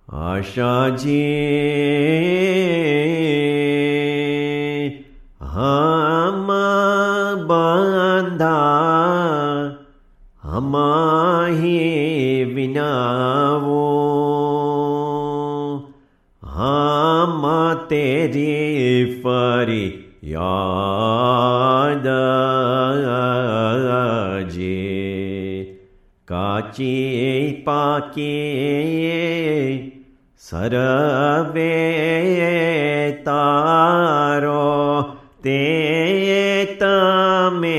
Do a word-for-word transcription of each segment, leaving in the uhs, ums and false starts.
આશાજી હમ બાંધા હમાહી વિનાવો હમ તેરી ફરી યાદ જે કાચી પાકી સર્વે તારો તે તમે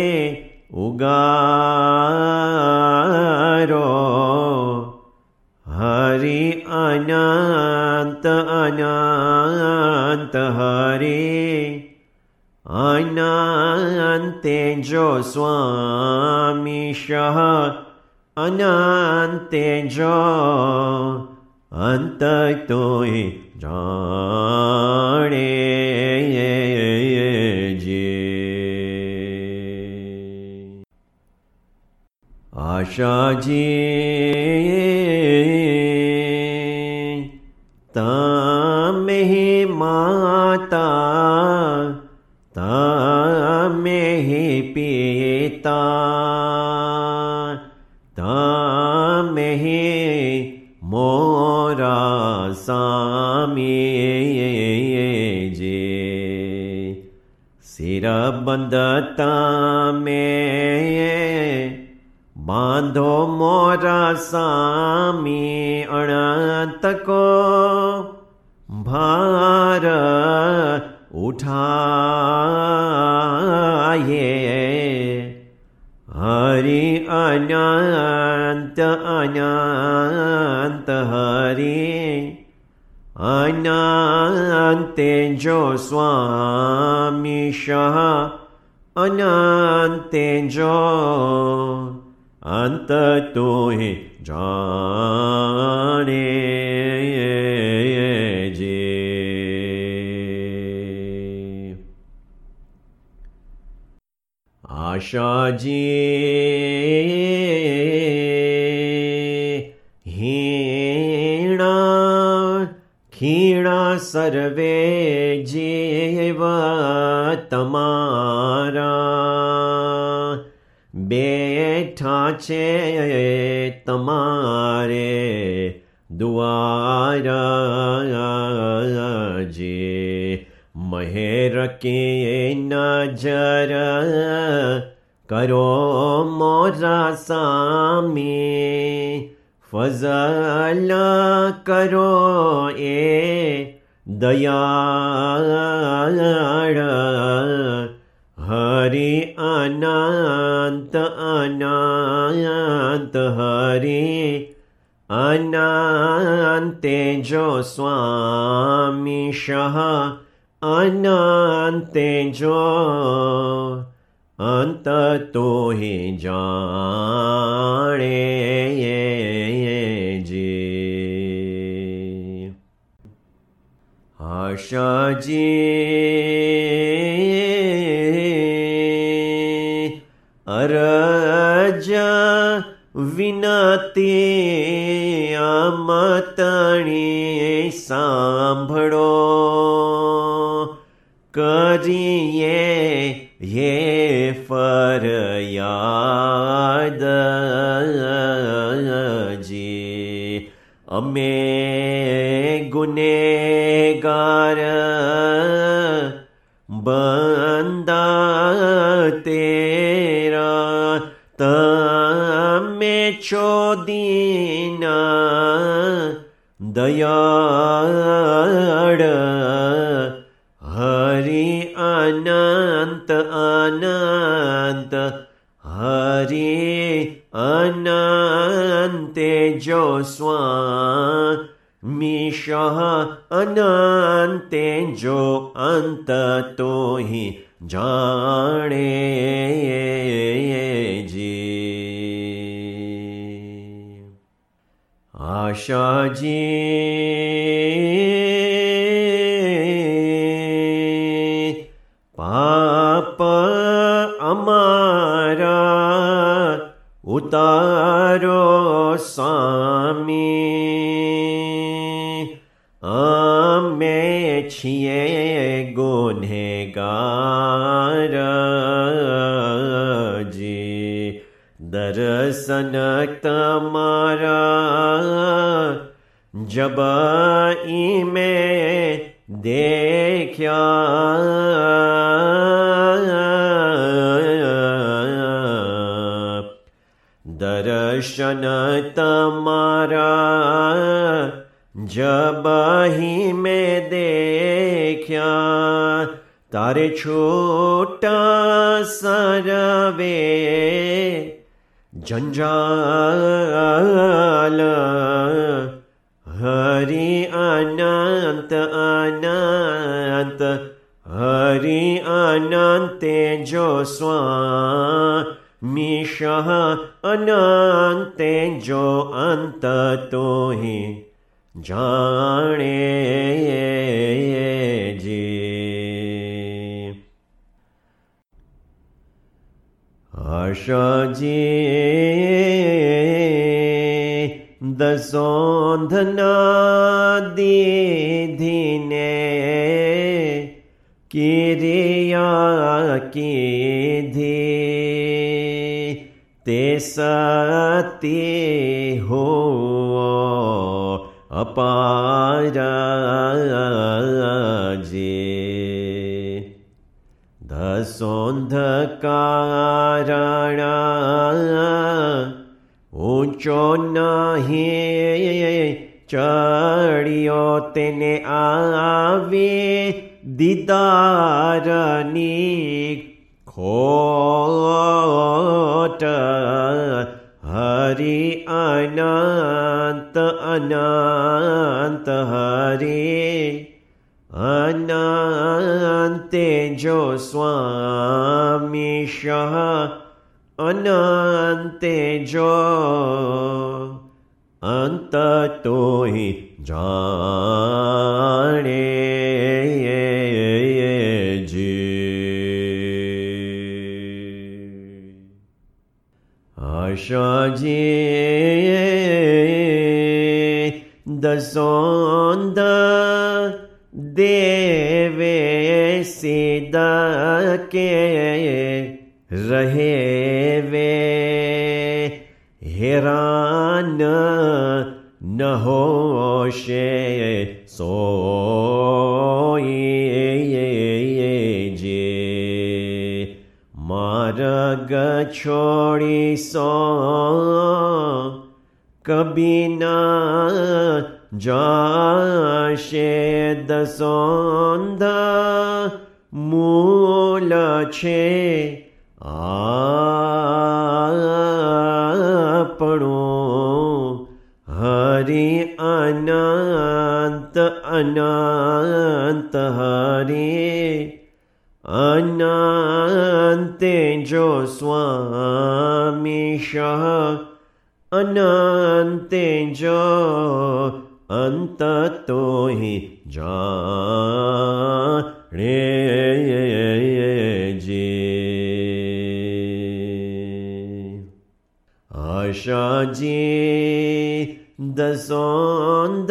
ઉગારો હરિ અનંત અનંત હરિ અનંતે જો સ્વામી શહ અનંતે જો અંત તોય જાણે જે આશાજી તમે માતા તમે પિતા તમે મોરા સામી જે શિરબંધ તમે બાંધો મોરા સામી અણંત કો ભાર ઉઠાયે હરિ અનંત અનંત હરિ અનંતે જો સ્વામી શહ અનંતે જો અંત તોય જાણે જે આશાજી હીણા ખીણા સર્વે જીવ તમારા બેઠા છે તમારે દ્વારા જે મહેર કે નજર કરો મોરા સામી ફઝલ કરો એ દયાળ હરિ અનંત અનંત હરિ અનંતે જો સ્વામી શહ અનંતે જો અંત તોય જાણે જે આશાજી અરજ વિનતી અમતણી સાંભળો કરીએ યે ફરયાદ જી અમે ગુનેગાર બંદા તેરા તમે છો દીના દયાળ હરિ અનંત અનંત હરિ અનંતે જો સ્વામી શહ અનંતે જો અંત તોહિ જાણે જી આશાજી પાપ અમારા ઉતારો સ્વામી છીએ ગુનેગાર જી, દર્શન તમારા જબ ઈમે દેખ્યા, દર્શન તમારા જબ હી મેં દેખ્યા, તારે છૂટા સરવે જંજાલ, હરિ અનંત અનંત હરિ અનંતે જો સ્વામીશ, અનંતે જો અંત તોહી જાણે જી. આશાજી દસોંધના દીધીને કિરિયા કીધી, તે સતી હો અપારાજી. દસોંધકારણા ઊંચો નહીં ચડ્યો, તેને આવી દીદારની ખોટ, હરિ અનંત અનંત હરિ અનંતે જો સ્વામીશ, અનંતે જો અંત તોહી જાણે જી. આશાજી દસોંદ દેવે સીધા કે રહે વે, હેરાન ન હોશે સોઈ જે, માર્ગ છોડી સો કબી ના જાશે, દસોંધા મૂલ છે આપણું, હરિ અનંત અનંત હરિ અનંતે જો સ્વામીશ, અનંતે જો અંત તોહી જાણે જી. આશાજી દસોંદ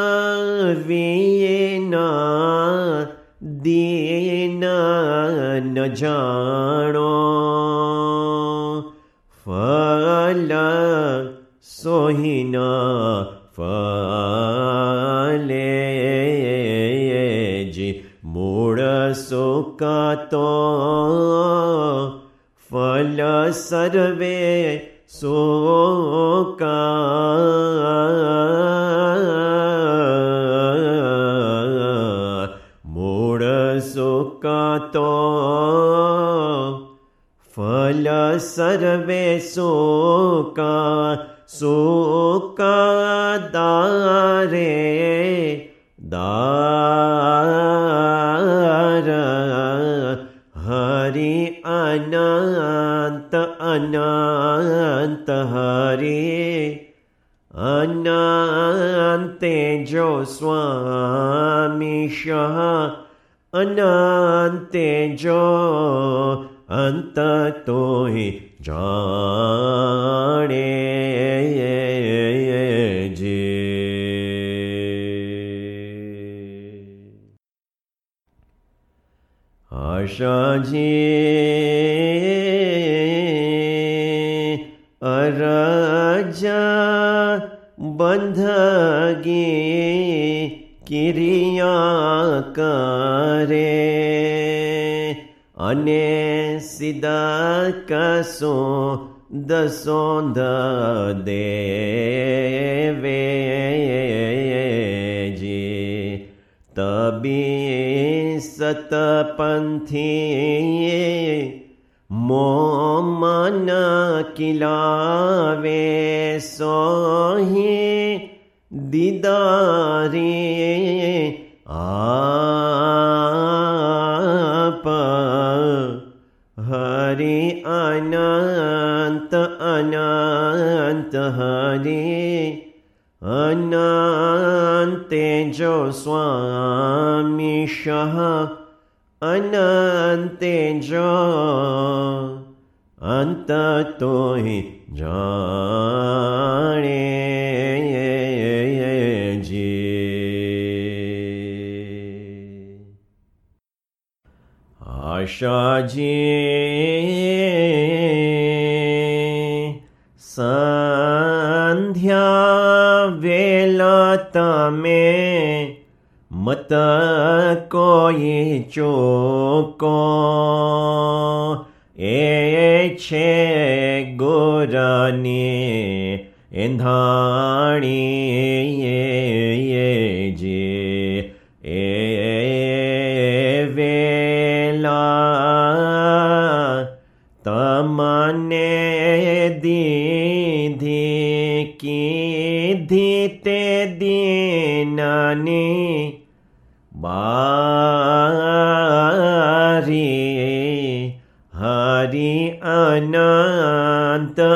વિના દીન ન જાણો, ફલ સોહિના ફલે જી, મૂળ સુકાતો ફલ સર્વે સોકા, મૂળ સુકાતો ફલ સર્વે સોકા, સોકા દારે દાર, હરિ અનંત અનંત હરિ અનંતે જો સ્વામીશ, અનંતે જો અંત તોહી જાણે જી. આશાજી અરજા બંધગી કિરિયા કરે અને સીધા કસો દસોંધ દેવેજી તબી સતપંથી મોમન કિલાવે સોહી દીદારી આપ હરિ અનંત અનંત હરિ અનંતે જો સ્વામી શહ અનંતે જો અંત તોહિ જાણે આશાજી સંધ્યા વેલા તમે મત કોઈ ચોકો એ છે ગોરાની એંધાણી જે એ તમને દીધી કીધી તે દીનાની બારી હરિ અનંત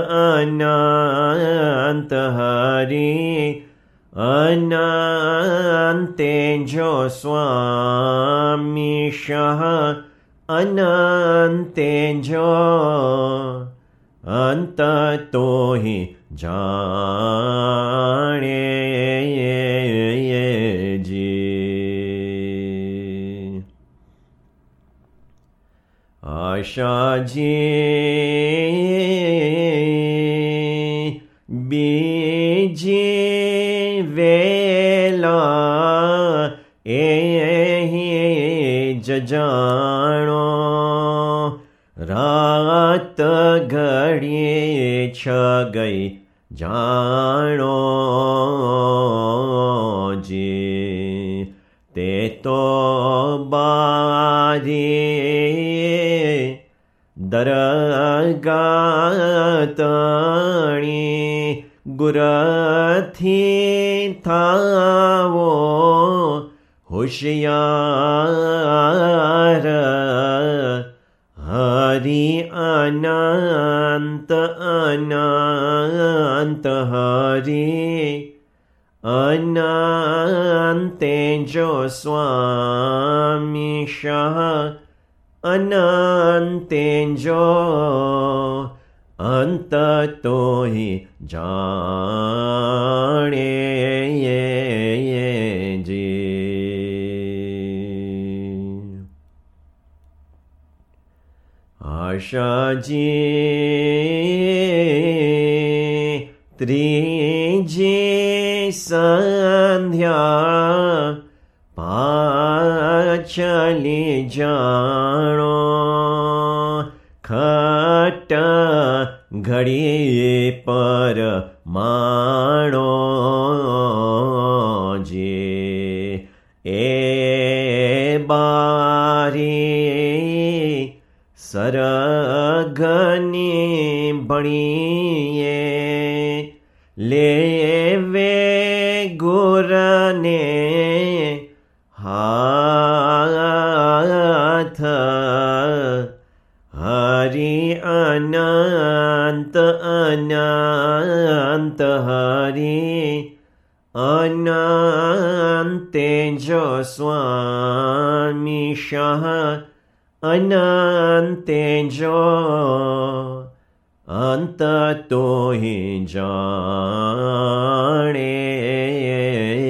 અનંત હરિ અનંતે જો સ્વામી શહ અનંતે જો અંત તોહિ જાણે જી આશાજી બીજી વેલા એ જાણો રાત ઘડીએ છ ગઈ જાણો જી તે તો બારી દરગાતણી ગુરથી થાવો હોશિયાર હરિ અનંત અનંત હરિ અનંતે જો સ્વામી શહ અનંતે જો અંત તોહિ જાણે આશાજી ત્રીજી સંધ્યા પાછલી જાણો ખટ ઘડી પર માણો જે એ બારી સરગની ભણીએ લેવે ગુરને હાથ હરિ અનંત અનંત હરિ અનંતે જો સ્વામી શહ અનંતે જો અંત તોહિ જાણે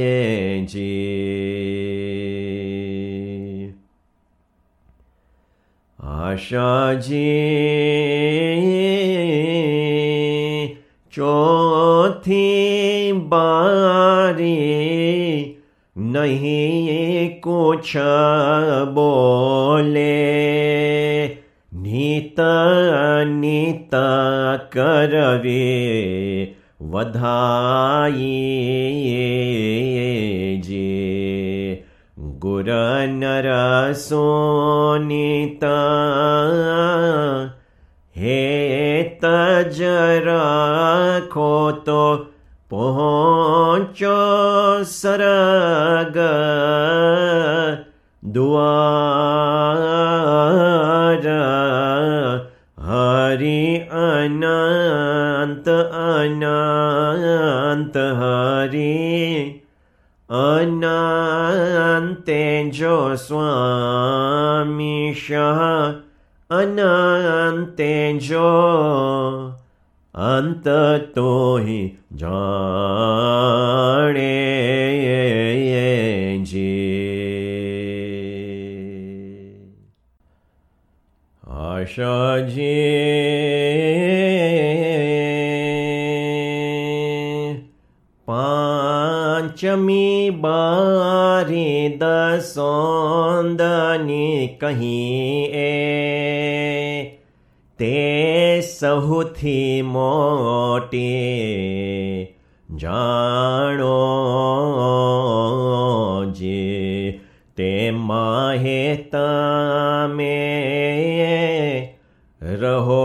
જી આશાજી ચોથી બારી નહીં કુછ બોલે, નીત નીત કરવે વધાઈ જે, ગુર નર સોનીતા હે તજ રાખો તો પહોંચો સરગ દ્વાર, હરિ અનંત અનંત હરિ અનંતે જો સ્વામી શાહ અનંતે જો, અંત તોહિ જાણે જે. આશાજી પાંચમી બારી દસોંદની કહી એ, તે સહુથી મોટી જાણો જે, તે માહે તમે રહો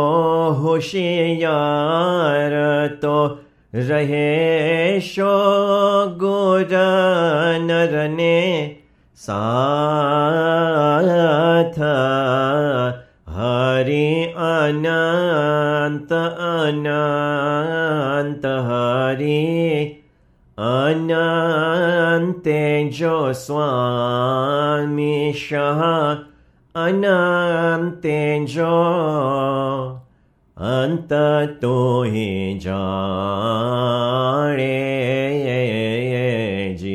હોશિયાર તો રહેશો ગુર નરને સાથ, હરિ અનંત અનંત હરિ અનંતે જો સ્વામી શાહ અનંતે જો, અંત તોહિ જાણે જે.